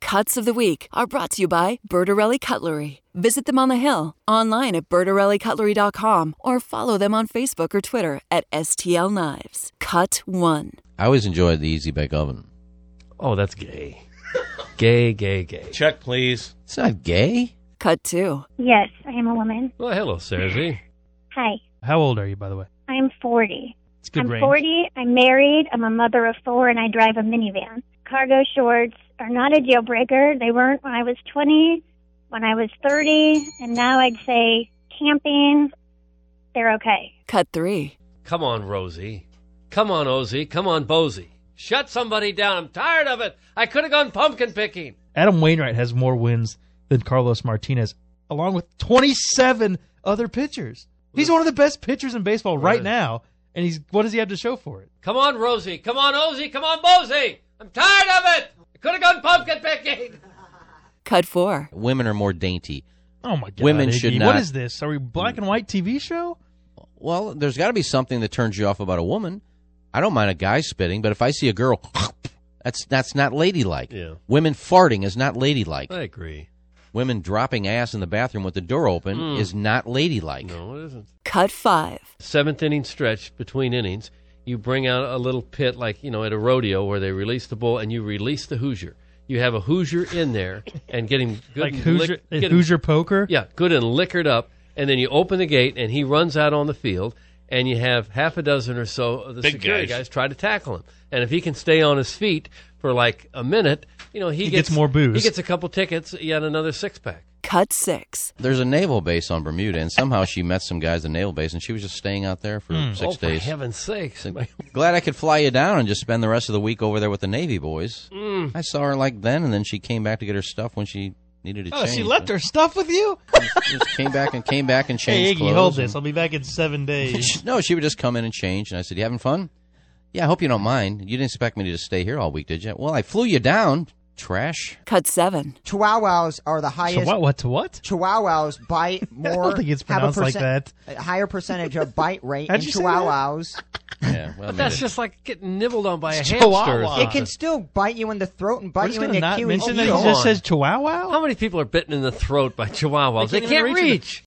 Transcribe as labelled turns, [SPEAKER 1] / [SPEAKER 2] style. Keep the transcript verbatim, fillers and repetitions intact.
[SPEAKER 1] Cuts of the Week are brought to you by Bertarelli Cutlery. Visit them on the Hill, online at bertarelli cutlery dot com, or follow them on Facebook or Twitter at S T L Knives. Cut one.
[SPEAKER 2] I always enjoyed the Easy Bake Oven.
[SPEAKER 3] Oh, that's gay. Gay, gay, gay.
[SPEAKER 4] Check, please.
[SPEAKER 2] It's not gay.
[SPEAKER 1] Cut two.
[SPEAKER 5] Yes, I am a woman.
[SPEAKER 3] Well, hello, Sarah Z.
[SPEAKER 5] Hi,
[SPEAKER 6] How old are you, by the way?
[SPEAKER 5] I am forty.
[SPEAKER 6] It's good
[SPEAKER 5] I'm
[SPEAKER 6] range.
[SPEAKER 5] forty, I'm married, I'm a mother of four, and I drive a minivan. Cargo shorts are not a deal breaker. They weren't when I was twenty, when I was thirty, and now I'd say camping, they're okay.
[SPEAKER 1] Cut three.
[SPEAKER 3] Come on, Rosie. Come on, Ozzy. Come on, Bozy. Shut somebody down. I'm tired of it. I could have gone pumpkin picking.
[SPEAKER 6] Adam Wainwright has more wins than Carlos Martinez, along with twenty-seven other pitchers. He's one of the best pitchers in baseball right now, and he's what does he have to show for it?
[SPEAKER 3] Come on, Rosie. Come on, Ozzy. Come on, Bozy. I'm tired of it. I could have gone pumpkin picking.
[SPEAKER 1] Cut four.
[SPEAKER 2] Women are more dainty.
[SPEAKER 6] Oh, my God.
[SPEAKER 2] Women
[SPEAKER 6] Iggy.
[SPEAKER 2] should not-
[SPEAKER 6] What is this? Are we a black and white T V show?
[SPEAKER 2] Well, there's got to be something that turns you off about a woman. I don't mind a guy spitting, but if I see a girl, that's that's not ladylike.
[SPEAKER 3] Yeah.
[SPEAKER 2] Women farting is not ladylike.
[SPEAKER 3] I agree.
[SPEAKER 2] Women dropping ass in the bathroom with the door open
[SPEAKER 3] Mm.
[SPEAKER 2] is not ladylike.
[SPEAKER 3] No, it isn't.
[SPEAKER 1] Cut five.
[SPEAKER 3] Seventh inning stretch between innings. You bring out a little pit like, you know, at a rodeo where they release the bull and you release the Hoosier. You have a Hoosier in there and get him good
[SPEAKER 6] Like
[SPEAKER 3] and
[SPEAKER 6] Hoosier,
[SPEAKER 3] lick- get him-
[SPEAKER 6] Hoosier poker?
[SPEAKER 3] Yeah, good and liquored up. And then you open the gate and he runs out on the field and you have half a dozen or so of the
[SPEAKER 4] Big
[SPEAKER 3] security
[SPEAKER 4] guys.
[SPEAKER 3] guys try to tackle him. And if he can stay on his feet for like a minute, you know, he,
[SPEAKER 6] He gets more booze.
[SPEAKER 3] He gets a couple tickets, yet another six pack.
[SPEAKER 1] Cut six.
[SPEAKER 2] There's a naval base on Bermuda, and somehow she met some guys at the naval base, and she was just staying out there for six
[SPEAKER 3] Oh, for
[SPEAKER 2] days.
[SPEAKER 3] heaven's sakes.
[SPEAKER 2] Glad I could fly you down and just spend the rest of the week over there with the Navy boys.
[SPEAKER 3] Mm.
[SPEAKER 2] I saw her like then, and then she came back to get her stuff when she needed to
[SPEAKER 6] Oh,
[SPEAKER 2] change.
[SPEAKER 6] she left her stuff with you?
[SPEAKER 2] She just came back and came back and
[SPEAKER 6] Hey,
[SPEAKER 2] changed
[SPEAKER 6] Iggy,
[SPEAKER 2] clothes.
[SPEAKER 6] hold this.
[SPEAKER 2] and-
[SPEAKER 6] I'll be back in seven days.
[SPEAKER 2] No, she would just come in and change, and I said, "You having fun?" "Yeah, I hope you don't mind. You didn't expect me to just stay here all week, did you?" "Well, I flew you down, trash."
[SPEAKER 1] Cut seven.
[SPEAKER 7] Chihuahuas are the
[SPEAKER 6] So
[SPEAKER 7] highest.
[SPEAKER 6] what? What to what?
[SPEAKER 7] Chihuahuas bite more.
[SPEAKER 6] I don't think it's
[SPEAKER 7] have a
[SPEAKER 6] pronounced like
[SPEAKER 7] percent-
[SPEAKER 6] that.
[SPEAKER 7] A higher percentage of bite rate
[SPEAKER 6] How'd
[SPEAKER 7] in
[SPEAKER 6] you say that?
[SPEAKER 7] Chihuahuas.
[SPEAKER 2] Yeah, well,
[SPEAKER 3] But that's just like getting nibbled on by a
[SPEAKER 6] It's
[SPEAKER 3] hamster. or
[SPEAKER 6] Chihuahua.
[SPEAKER 3] something.
[SPEAKER 7] It can still bite you in the throat and
[SPEAKER 6] We're
[SPEAKER 7] bite
[SPEAKER 6] just
[SPEAKER 7] you in
[SPEAKER 6] going to
[SPEAKER 7] the
[SPEAKER 6] not
[SPEAKER 7] Achilles
[SPEAKER 6] mention that
[SPEAKER 7] heel.
[SPEAKER 6] he
[SPEAKER 3] Come
[SPEAKER 6] just
[SPEAKER 3] on.
[SPEAKER 6] says chihuahua?
[SPEAKER 3] How many people are bitten in the throat by chihuahuas? They
[SPEAKER 6] They
[SPEAKER 3] can't,
[SPEAKER 6] can't even reach
[SPEAKER 3] reach.